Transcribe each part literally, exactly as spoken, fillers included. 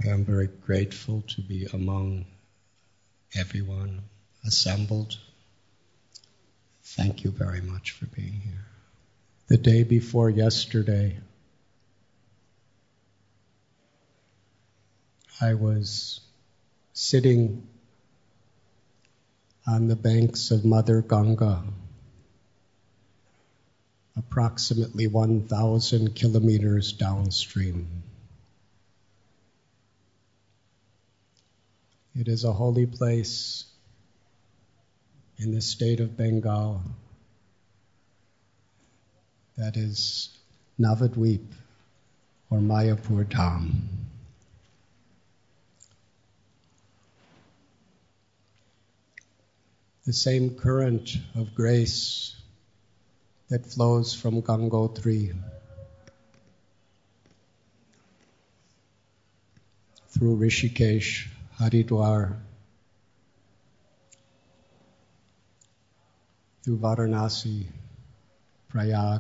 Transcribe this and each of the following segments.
I'm very grateful to be among everyone assembled. Thank you very much for being here. The day before yesterday, I was sitting on the banks of Mother Ganga, approximately one thousand kilometers downstream. It is a holy place in the state of Bengal that is Navadvip or Mayapur Dham. The same current of grace that flows from Gangotri through Rishikesh, Haridwar, through Varanasi, Prayag,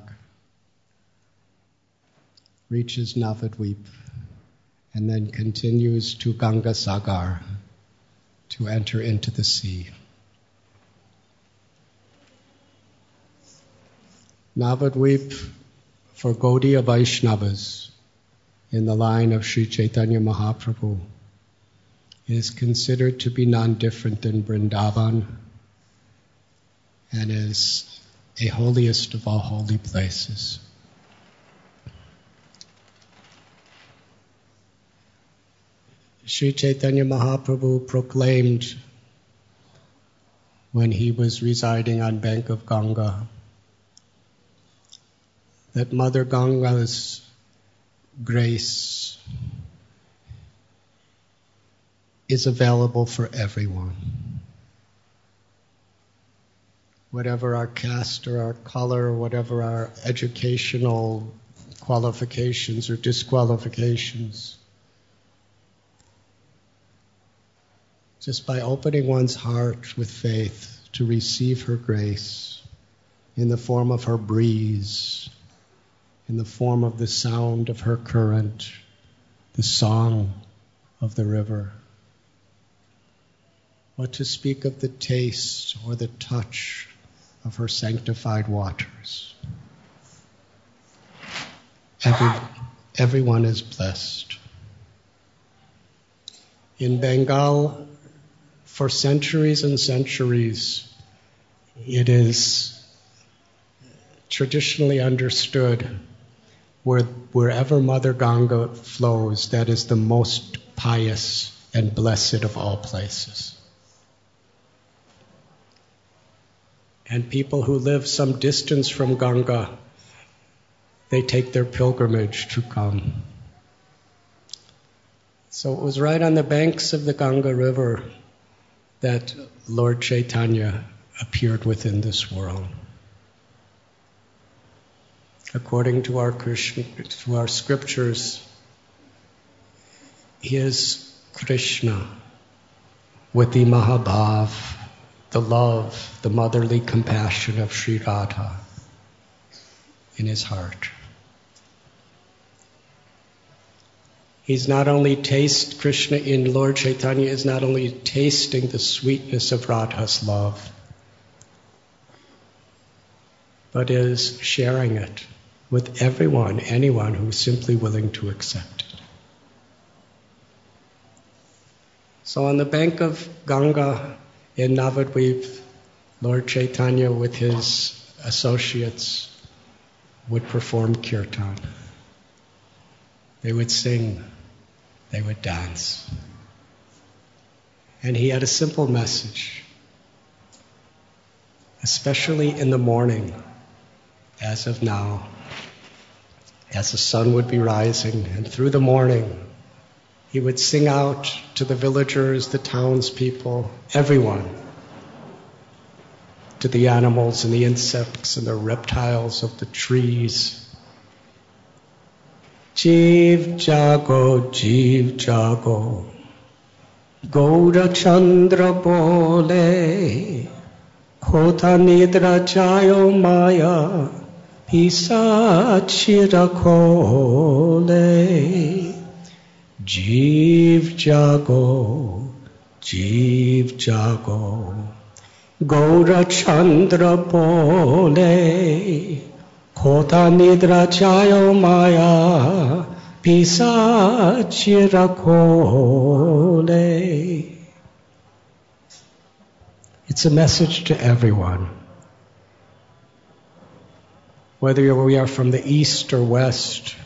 reaches Navadvip, and then continues to Ganga Sagar to enter into the sea. Navadvip, for Gaudiya Vaishnavas, in the line of Sri Chaitanya Mahaprabhu, is considered to be non-different than Vrindavan and is a holiest of all holy places. Sri Chaitanya Mahaprabhu proclaimed when he was residing on bank of Ganga that Mother Ganga's grace is available for everyone. Whatever our caste or our color, whatever our educational qualifications or disqualifications, just by opening one's heart with faith to receive her grace in the form of her breeze, in the form of the sound of her current, the song of the river. What to speak of the taste or the touch of her sanctified waters. Every, everyone is blessed. In Bengal, for centuries and centuries, it is traditionally understood where, wherever Mother Ganga flows, that is the most pious and blessed of all places. And people who live some distance from Ganga, they take their pilgrimage to come. So it was right on the banks of the Ganga River that Lord Chaitanya appeared within this world. According to our Krishna, to our scriptures, he is Krishna with the Mahabhav, the love, the motherly compassion of Sri Radha in his heart. He's not only taste, Krishna in Lord Chaitanya is not only tasting the sweetness of Radha's love, but is sharing it with everyone, anyone who's simply willing to accept it. So on the bank of Ganga in Navadvip, Lord Chaitanya with his associates would perform kirtan. They would sing, they would dance. And he had a simple message, especially in the morning, as of now, as the sun would be rising, and through the morning, he would sing out to the villagers, the townspeople, everyone, to the animals and the insects and the reptiles of the trees. Jeev jago, jeev jago, Gaura Chandra bole, Kota nidra jayo maya, Pisa chira khole. Jeev jago, Jeev jago, Gaura Chandra bole, Kota nidra chayo maya, Pisach rakhole. It's a message to everyone. Whether we are from the east or west,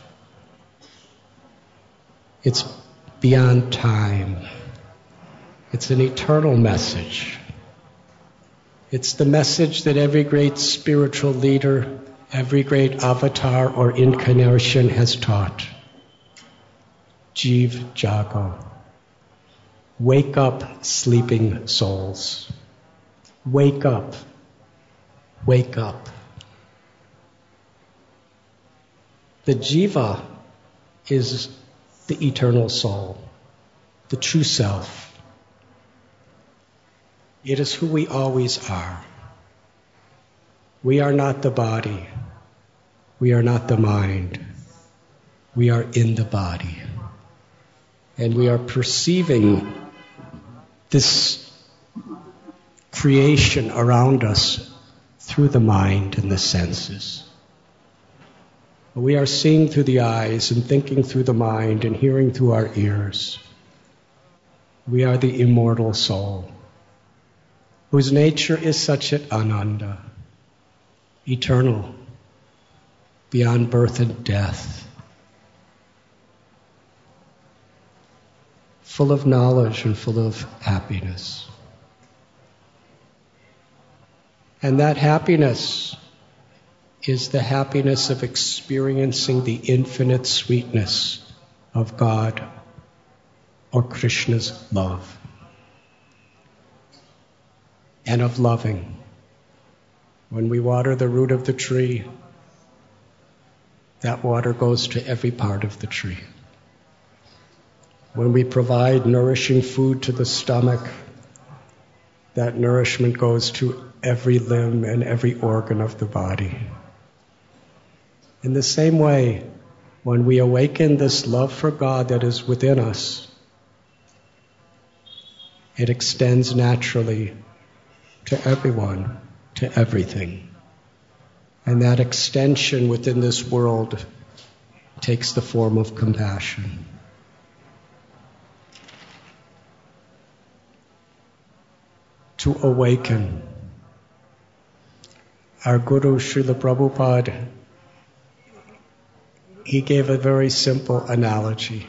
it's beyond time. It's an eternal message. It's the message that every great spiritual leader, every great avatar or incarnation has taught. Jeev jago. Wake up, sleeping souls. Wake up. Wake up. The jiva is the eternal soul, the true self. It is who we always are. We are not the body. We are not the mind. We are in the body. And we are perceiving this creation around us through the mind and the senses. We are seeing through the eyes and thinking through the mind and hearing through our ears. We are the immortal soul, whose nature is Satchit Ananda, eternal, beyond birth and death, full of knowledge and full of happiness. And that happiness is the happiness of experiencing the infinite sweetness of God or Krishna's love, and of loving. When we water the root of the tree, that water goes to every part of the tree. When we provide nourishing food to the stomach, that nourishment goes to every limb and every organ of the body. In the same way, when we awaken this love for God that is within us, it extends naturally to everyone, to everything. And that extension within this world takes the form of compassion. To awaken. Our Guru Srila Prabhupada, he gave a very simple analogy.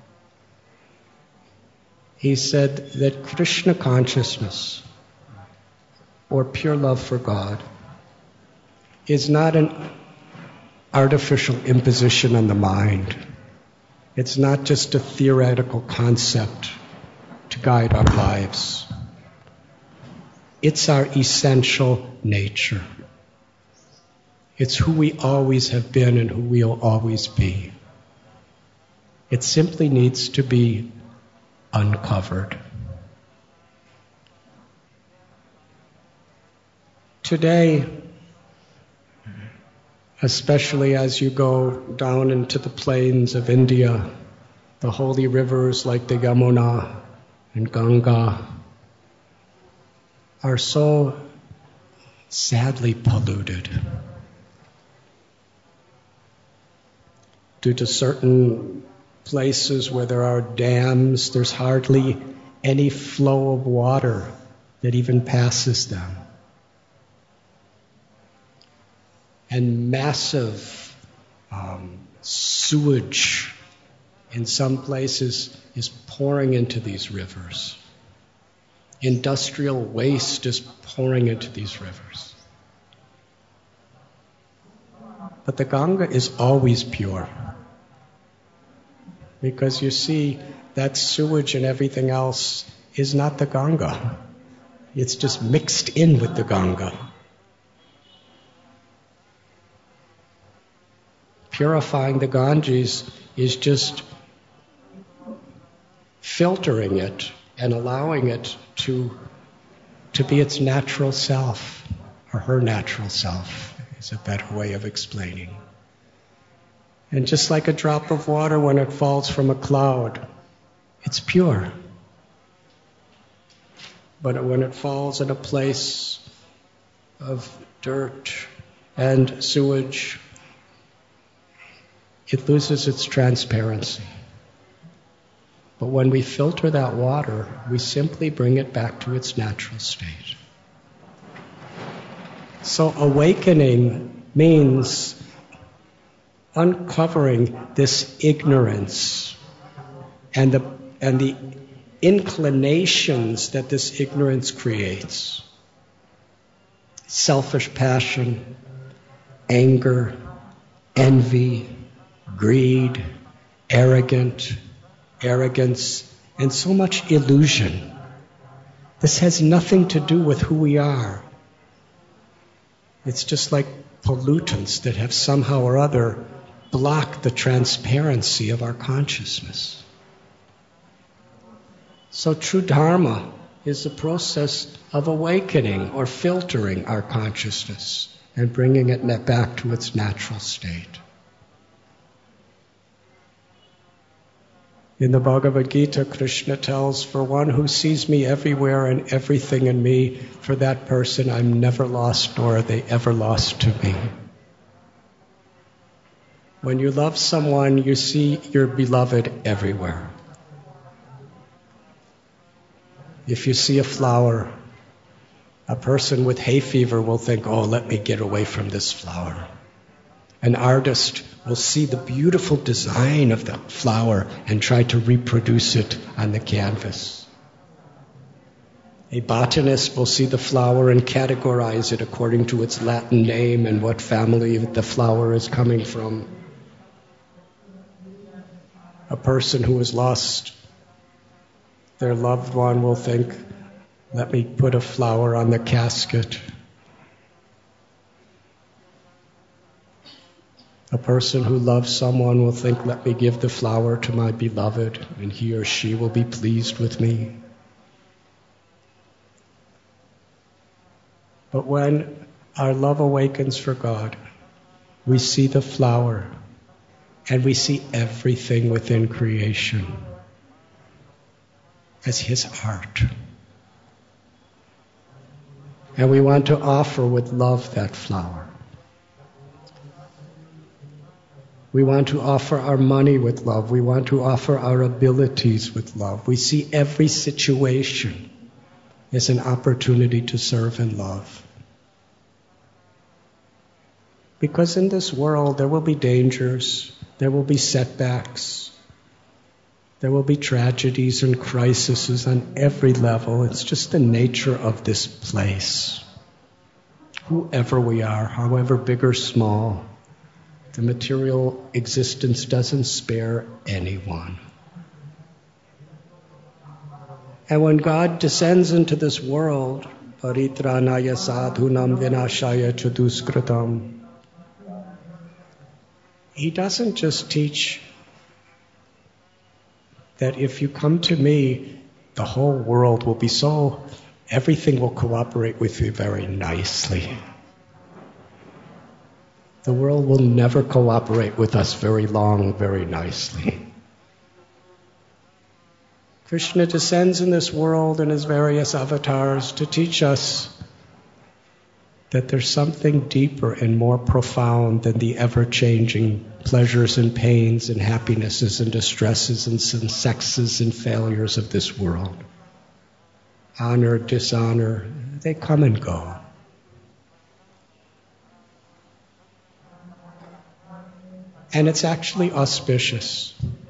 He said that Krishna consciousness, or pure love for God, is not an artificial imposition on the mind. It's not just a theoretical concept to guide our lives. It's our essential nature. It's who we always have been and who we'll always be. It simply needs to be uncovered. Today, especially as you go down into the plains of India, the holy rivers like the Yamuna and Ganga are so sadly polluted due to certain places where there are dams. There's hardly any flow of water that even passes them. And massive um, sewage in some places is pouring into these rivers. Industrial waste is pouring into these rivers. But the Ganga is always pure. Because you see, that sewage and everything else is not the Ganga. It's just mixed in with the Ganga. Purifying the Ganges is just filtering it and allowing it to, to be its natural self, or her natural self, is a better way of explaining. And just like a drop of water when it falls from a cloud, It's pure. But when it falls in a place of dirt and sewage, it loses its transparency. But when we filter that water, we simply bring it back to its natural state. So awakening means uncovering this ignorance and the, and the inclinations that this ignorance creates. Selfish passion, anger, envy, greed, arrogant, arrogance, and so much illusion. This has nothing to do with who we are. It's just like pollutants that have somehow or other blocked the transparency of our consciousness. So true Dharma is the process of awakening or filtering our consciousness and bringing it back to its natural state. In the Bhagavad Gita, Krishna tells, for one who sees me everywhere and everything in me, for that person I'm never lost, nor are they ever lost to me. When you love someone, you see your beloved everywhere. If you see a flower, a person with hay fever will think, oh, let me get away from this flower. An artist will see the beautiful design of the flower and try to reproduce it on the canvas. A botanist will see the flower and categorize it according to its Latin name and what family the flower is coming from. A person who has lost their loved one will think, let me put a flower on the casket. A person who loves someone will think, let me give the flower to my beloved, and he or she will be pleased with me. But when our love awakens for God, we see the flower, and we see everything within creation as His art. And we want to offer with love that flower. We want to offer our money with love. We want to offer our abilities with love. We see every situation as an opportunity to serve and love. Because in this world there will be dangers, there will be setbacks, there will be tragedies and crises on every level. It's just the nature of this place. Whoever we are, however big or small, the material existence doesn't spare anyone. And when God descends into this world, paritranaya sadhunam vinashaya chaduskritam, He doesn't just teach that if you come to me, the whole world will be so, everything will cooperate with you very nicely. The world will never cooperate with us very long, very nicely. Krishna descends in this world in his various avatars to teach us that there's something deeper and more profound than the ever-changing pleasures and pains and happinesses and distresses and successes and failures of this world. Honor, dishonor, they come and go. And it's actually auspicious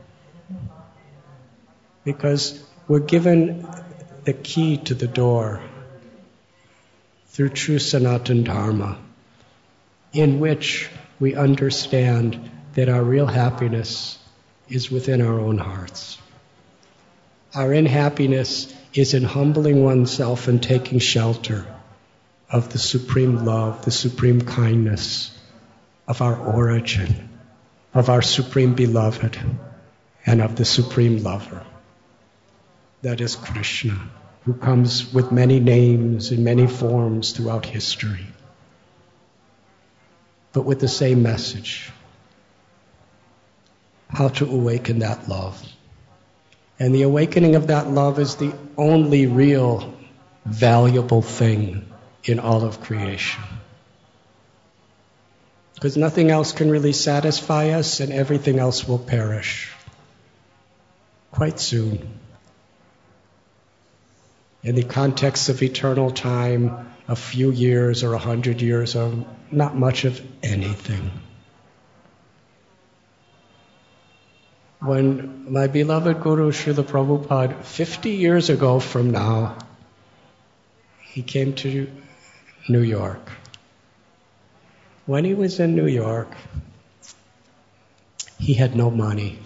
because we're given the key to the door through true Sanatana Dharma, in which we understand that our real happiness is within our own hearts. Our unhappiness is in humbling oneself and taking shelter of the supreme love, the supreme kindness of our origin, of our supreme beloved, and of the supreme lover. That is Krishna, who comes with many names and many forms throughout history, but with the same message: how to awaken that love. And the awakening of that love is the only real valuable thing in all of creation. Because nothing else can really satisfy us, and everything else will perish quite soon. In the context of eternal time, a few years or a hundred years are not much of anything. When my beloved Guru Srila Prabhupada, fifty years ago from now, he came to New York. When he was in New York, he had no money.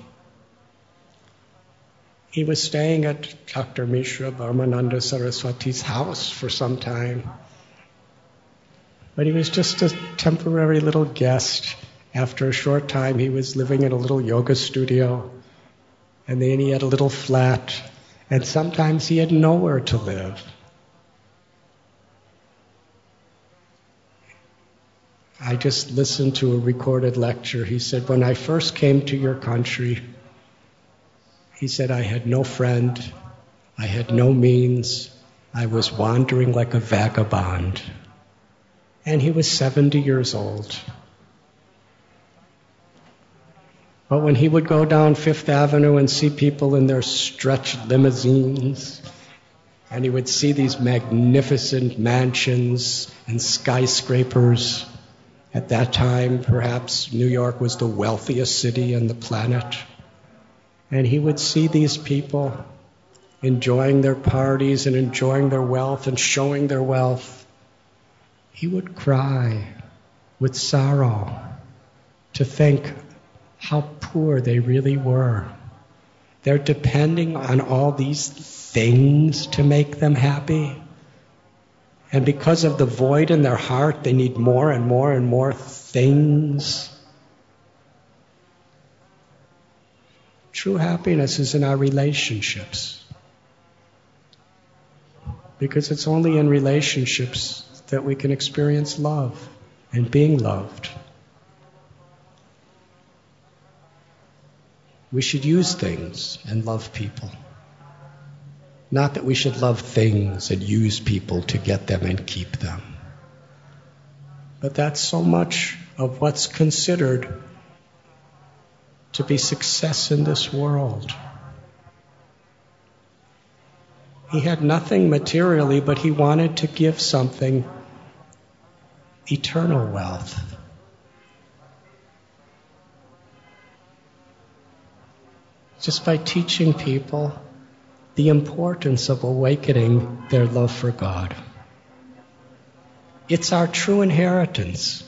He was staying at Doctor Mishra Brahmananda Saraswati's house for some time. But he was just a temporary little guest. After a short time, he was living in a little yoga studio. And then he had a little flat. And sometimes he had nowhere to live. I just listened to a recorded lecture. He said, when I first came to your country, he said, I had no friend, I had no means, I was wandering like a vagabond. And he was seventy years old. But when he would go down Fifth Avenue and see people in their stretched limousines, and he would see these magnificent mansions and skyscrapers, at that time, perhaps New York was the wealthiest city on the planet. And he would see these people enjoying their parties and enjoying their wealth and showing their wealth. He would cry with sorrow to think how poor they really were. They're depending on all these things to make them happy. And because of the void in their heart, they need more and more and more things. True happiness is in our relationships. Because it's only in relationships that we can experience love and being loved. We should use things and love people. Not that we should love things and use people to get them and keep them. But that's so much of what's considered to be success in this world. He had nothing materially, but he wanted to give something, eternal wealth. Just by teaching people the importance of awakening their love for God. It's our true inheritance.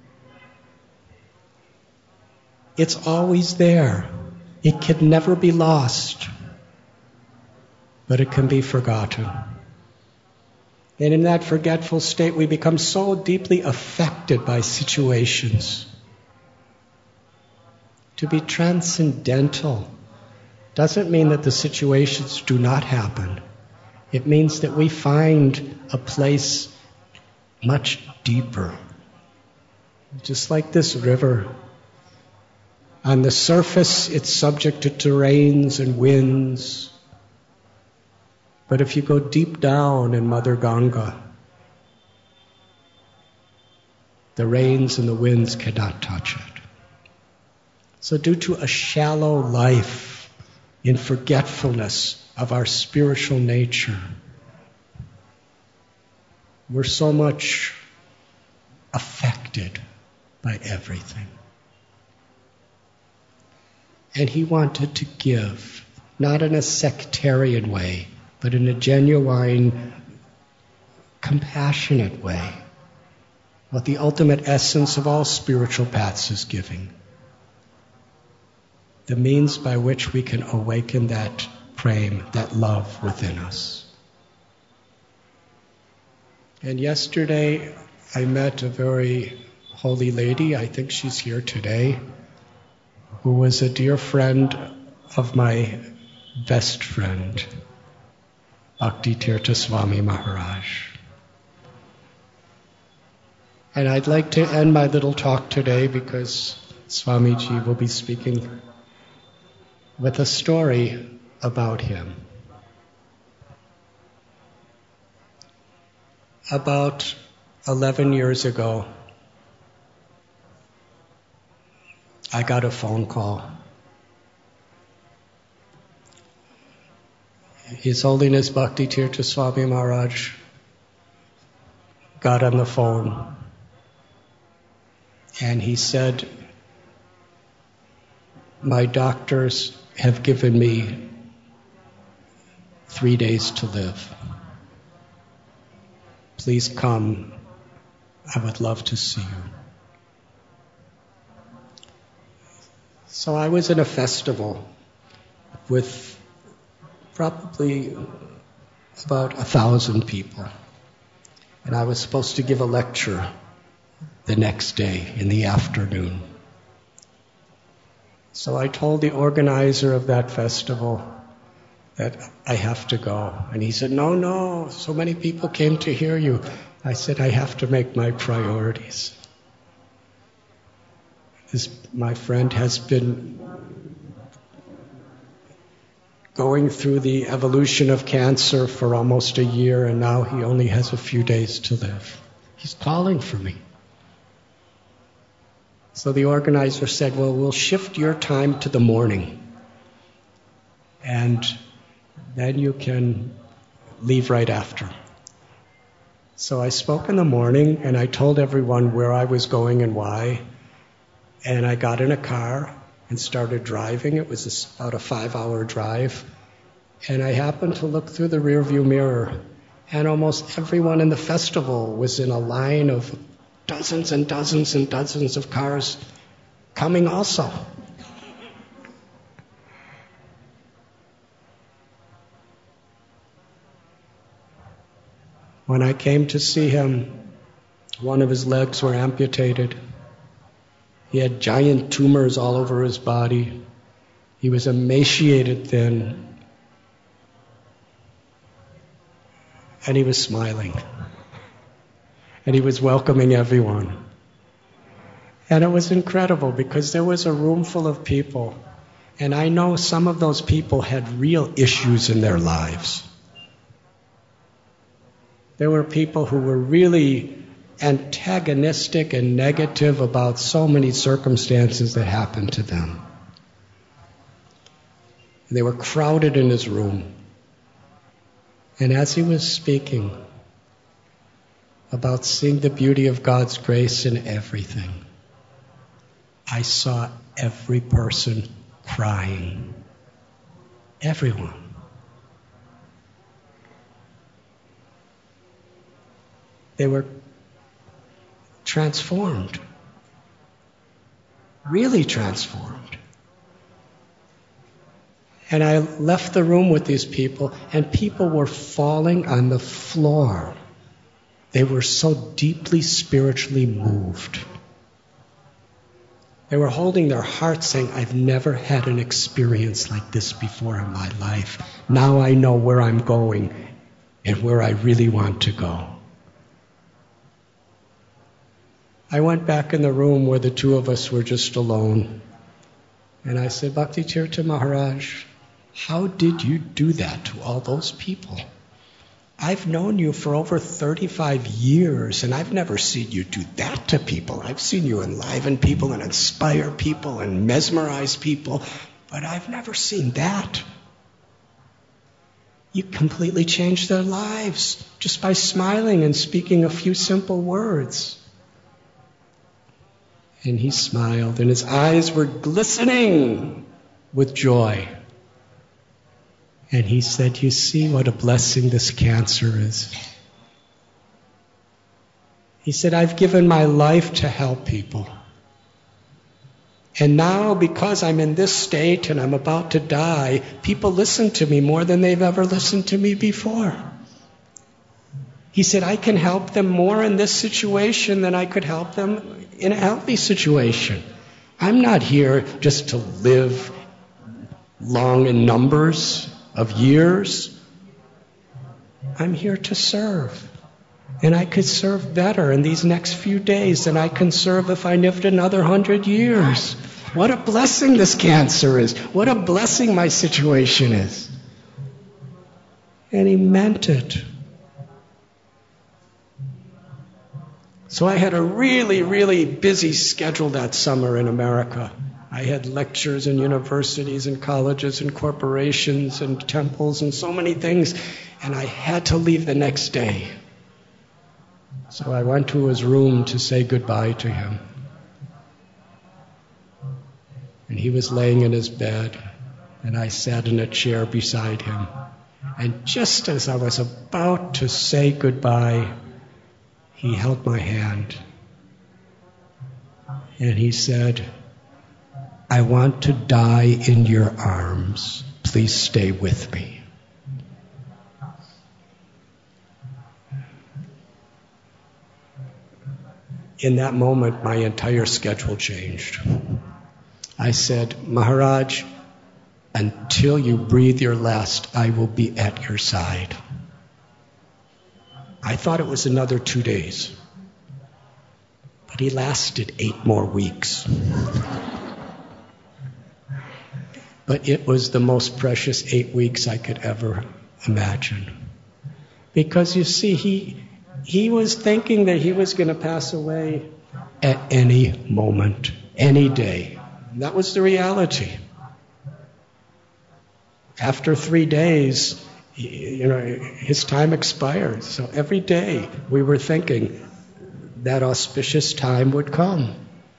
It's always there. It can never be lost, but it can be forgotten. And in that forgetful state, we become so deeply affected by situations. To be transcendental doesn't mean that the situations do not happen. It means that we find a place much deeper. Just like this river. On the surface, it's subject to rains and winds. But if you go deep down in Mother Ganga, the rains and the winds cannot touch it. So due to a shallow life, in forgetfulness of our spiritual nature, we're so much affected by everything. And he wanted to give, not in a sectarian way, but in a genuine, compassionate way, what the ultimate essence of all spiritual paths is giving. The means by which we can awaken that prema, that love within us. And yesterday I met a very holy lady, I think she's here today, who was a dear friend of my best friend, Bhakti Tirtha Swami Maharaj. And I'd like to end my little talk today because Swamiji will be speaking with a story about him. About eleven years ago, I got a phone call. His Holiness Bhakti Tirtha Swami Maharaj got on the phone and he said, my doctors have given me three days to live. Please come. I would love to see you. So I was in a festival with probably about a thousand people. And I was supposed to give a lecture the next day in the afternoon. So I told the organizer of that festival that I have to go. And he said, no, no, so many people came to hear you. I said, I have to make my priorities. This, my friend has been going through the evolution of cancer for almost a year, and now he only has a few days to live. He's calling for me. So the organizer said, well, we'll shift your time to the morning, and then you can leave right after. So I spoke in the morning, and I told everyone where I was going and why, and I got in a car and started driving. It was about a five-hour drive. And I happened to look through the rearview mirror, and almost everyone in the festival was in a line of dozens and dozens and dozens of cars coming also. When I came to see him, one of his legs were amputated. He had giant tumors all over his body. He was emaciated thin. And he was smiling. And he was welcoming everyone. And it was incredible because there was a room full of people. And I know some of those people had real issues in their lives. There were people who were really antagonistic and negative about so many circumstances that happened to them. They were crowded in his room. And as he was speaking about seeing the beauty of God's grace in everything, I saw every person crying. Everyone. They were transformed. Really transformed. And I left the room with these people, and people were falling on the floor. They were so deeply spiritually moved. They were holding their hearts saying, I've never had an experience like this before in my life. Now I know where I'm going and where I really want to go. I went back in the room where the two of us were just alone. And I said, Bhakti Tirtha Maharaj, how did you do that to all those people? I've known you for over thirty-five years, and I've never seen you do that to people. I've seen you enliven people and inspire people and mesmerize people, but I've never seen that. You completely changed their lives just by smiling and speaking a few simple words. And he smiled, and his eyes were glistening with joy. And he said, you see what a blessing this cancer is. He said, I've given my life to help people. And now, because I'm in this state and I'm about to die, people listen to me more than they've ever listened to me before. He said, I can help them more in this situation than I could help them in a healthy situation. I'm not here just to live long in numbers of years. I'm here to serve. And I could serve better in these next few days than I can serve if I lived another hundred years. What a blessing this cancer is. What a blessing my situation is. And he meant it. So I had a really, really busy schedule that summer in America. I had lectures in universities and colleges and corporations and temples and so many things, and I had to leave the next day. So I went to his room to say goodbye to him. And he was laying in his bed, and I sat in a chair beside him. And just as I was about to say goodbye, he held my hand. And he said, "I want to die in your arms. Please stay with me." In that moment, my entire schedule changed. I said, "Maharaj, until you breathe your last, I will be at your side." I thought it was another two days, but he lasted eight more weeks. But it was the most precious eight weeks I could ever imagine. Because you see, he, he was thinking that he was going to pass away at any moment, any day. And that was the reality. After three days, you know, his time expired. So every day we were thinking that auspicious time would come.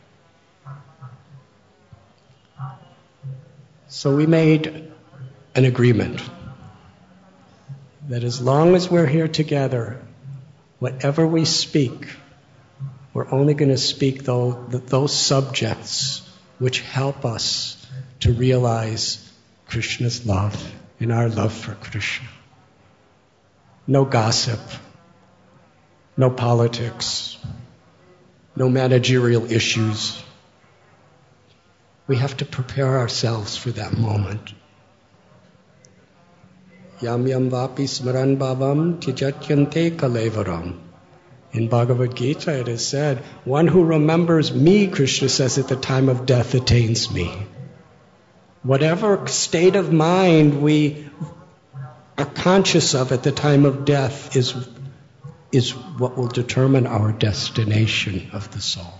So we made an agreement that as long as we're here together, whatever we speak, we're only going to speak those, those subjects which help us to realize Krishna's love and our love for Krishna. No gossip, no politics, no managerial issues. We have to prepare ourselves for that moment. Yam yam vapi smaran bhavam tijatyante kalevaram. In Bhagavad Gita it is said, one who remembers me, Krishna says, at the time of death attains me. Whatever state of mind we are conscious of at the time of death is, is what will determine our destination of the soul.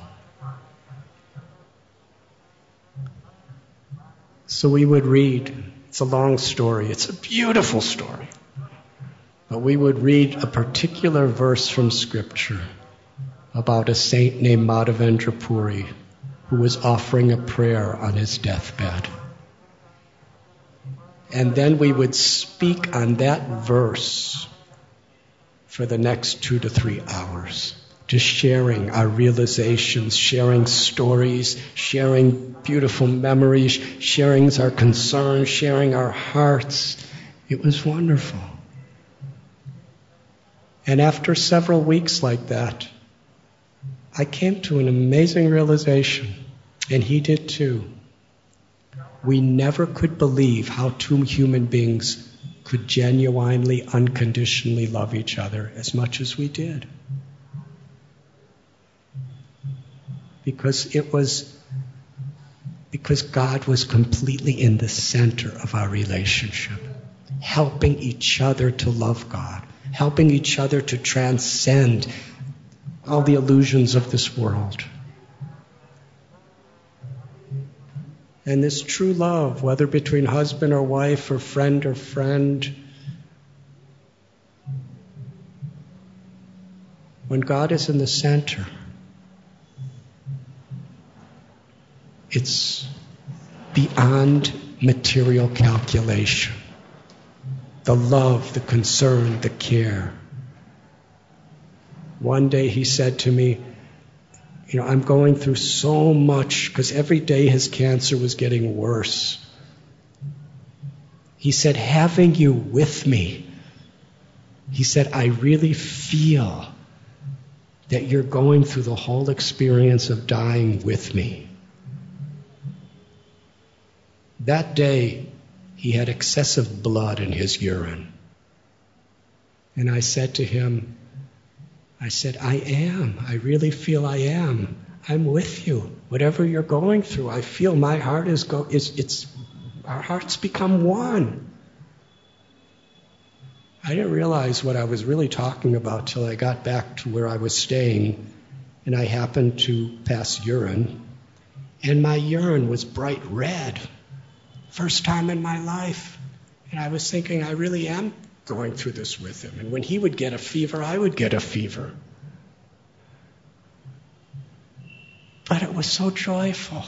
So we would read, it's a long story, it's a beautiful story, but we would read a particular verse from Scripture about a saint named Madhavendra Puri who was offering a prayer on his deathbed. And then we would speak on that verse for the next two to three hours, just sharing our realizations, sharing stories, sharing beautiful memories, sharing our concerns, sharing our hearts. It was wonderful. And after several weeks like that, I came to an amazing realization, and he did too. We never could believe how two human beings could genuinely, unconditionally love each other as much as we did. Because it was, because God was completely in the center of our relationship, helping each other to love God, helping each other to transcend all the illusions of this world. And this true love, whether between husband or wife or friend or friend, when God is in the center, it's beyond material calculation. The love, the concern, the care. One day he said to me, you know, I'm going through so much, because every day his cancer was getting worse. He said, having you with me, he said, I really feel that you're going through the whole experience of dying with me. That day, he had excessive blood in his urine. And I said to him, I said, I am. I really feel I am. I'm with you. Whatever you're going through, I feel my heart is go. Is it's our hearts become one. I didn't realize what I was really talking about till I got back to where I was staying, and I happened to pass urine, and my urine was bright red. First time in my life. And I was thinking, I really am going through this with him. And when he would get a fever, I would get a fever. But it was so joyful.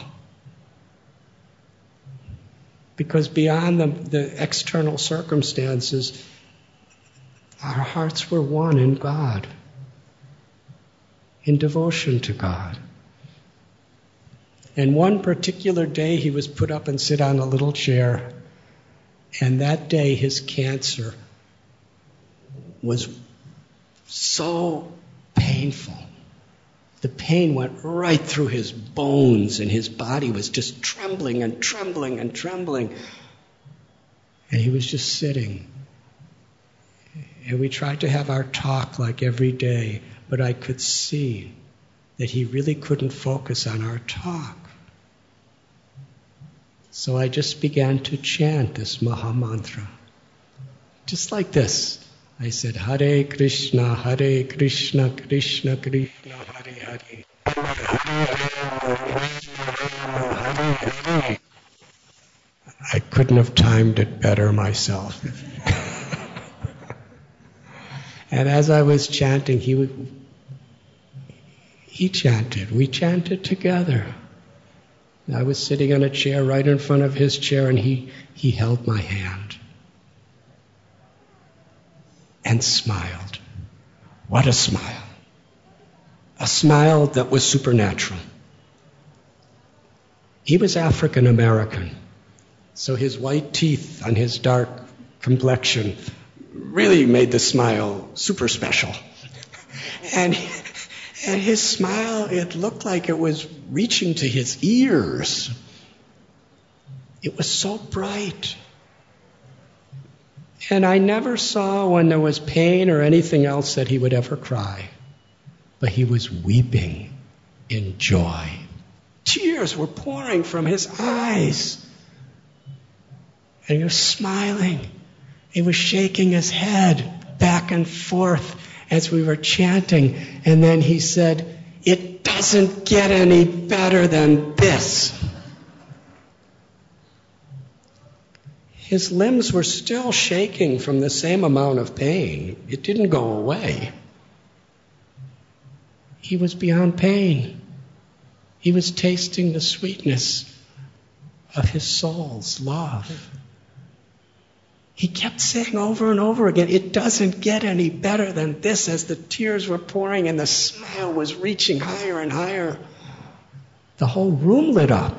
Because beyond the, the external circumstances, our hearts were one in God, in devotion to God. And one particular day he was put up and sit on a little chair, and that day his cancer was so painful. The pain went right through his bones, and his body was just trembling and trembling and trembling. And he was just sitting. And we tried to have our talk like every day, but I could see that he really couldn't focus on our talk. So I just began to chant this Maha Mantra. Just like this. I said, Hare Krishna, Hare Krishna, Krishna Krishna, Hare Hare. I couldn't have timed it better myself. And as I was chanting, he would, he chanted. We chanted together. I was sitting on a chair right in front of his chair, and he, he held my hand and smiled. What a smile. A smile that was supernatural. He was African American, so his white teeth and his dark complexion really made the smile super special. And, and his smile, it looked like it was reaching to his ears. It was so bright. And I never saw when there was pain or anything else that he would ever cry. But he was weeping in joy. Tears were pouring from his eyes. And he was smiling. He was shaking his head back and forth as we were chanting. And then he said, "It doesn't get any better than this." His limbs were still shaking from the same amount of pain. It didn't go away. He was beyond pain. He was tasting the sweetness of his soul's love. He kept saying over and over again, "It doesn't get any better than this," as the tears were pouring and the smile was reaching higher and higher. The whole room lit up.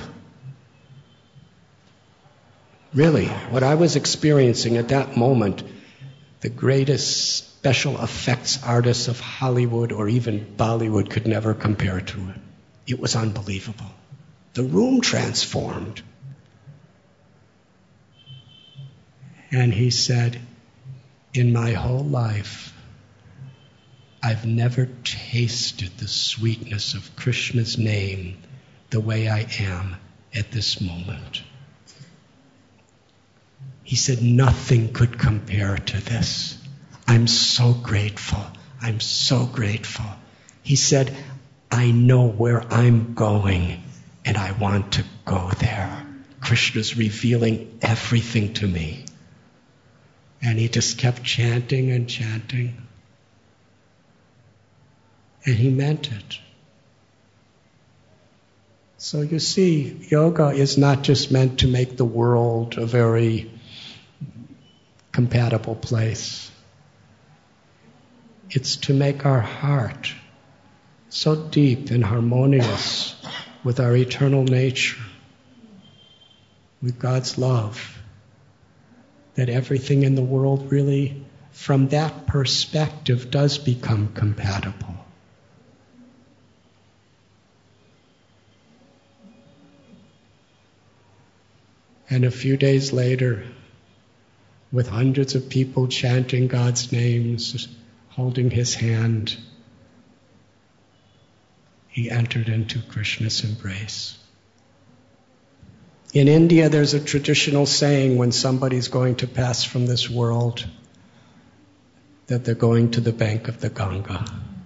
Really, what I was experiencing at that moment, the greatest special effects artists of Hollywood or even Bollywood could never compare to it. It was unbelievable. The room transformed. And he said, "In my whole life, I've never tasted the sweetness of Krishna's name the way I am at this moment." He said, "Nothing could compare to this. I'm so grateful. I'm so grateful." He said, "I know where I'm going, and I want to go there. Krishna's revealing everything to me." And he just kept chanting and chanting. And he meant it. So you see, yoga is not just meant to make the world a very compatible place. It's to make our heart so deep and harmonious with our eternal nature, with God's love, that everything in the world really, from that perspective, does become compatible. And a few days later, with hundreds of people chanting God's names, holding his hand, he entered into Krishna's embrace. In India, there's a traditional saying when somebody's going to pass from this world, that they're going to the bank of the Ganga.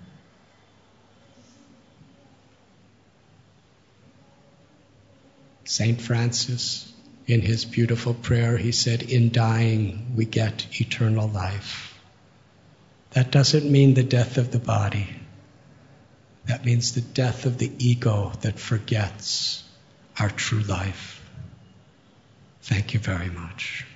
Saint Francis, in his beautiful prayer, he said, in dying we get eternal life. That doesn't mean the death of the body. That means the death of the ego that forgets our true life. Thank you very much.